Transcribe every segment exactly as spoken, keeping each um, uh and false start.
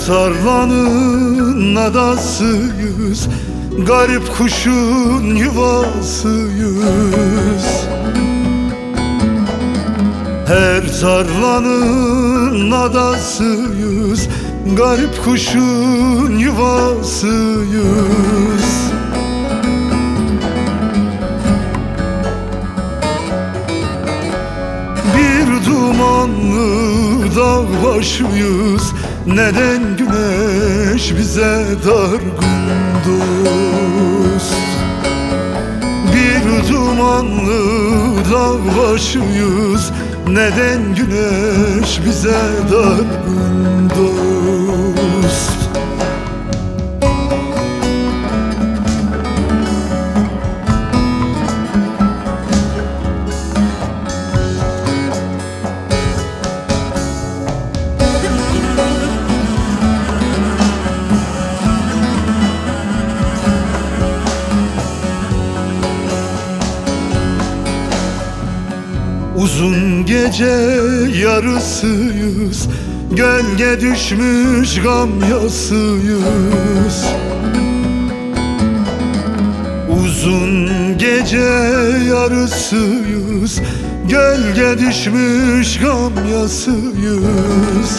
tarlanın adasıyız, garip kuşun yuvasıyız. Her tarlanın adasıyız, garip kuşun yuvasıyız. Bir dumanlı dağ başıyız, neden güneş bize dargın dost? Bir dumanlı dağ başıyız, neden güneş bize dargın dost? Uzun gece yarısıyız, gölge düşmüş gam yasıyız. Uzun gece yarısıyız, gölge düşmüş gam yasıyız.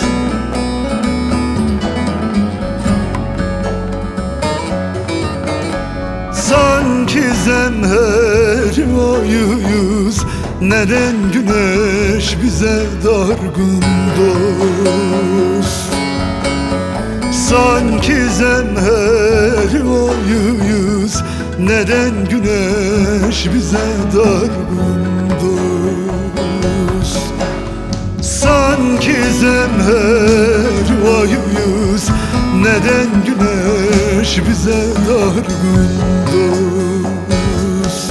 Sanki zemher ayıyız, neden güneş bize dargın dost? Sanki zemher ayıyız, neden güneş bize dargın dost? Sanki zemher ayıyız, neden güneş bize dargın dost?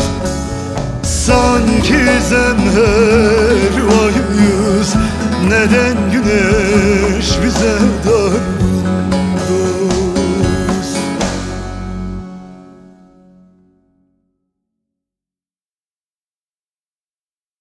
Sanki zemher ayıyız, neden güneş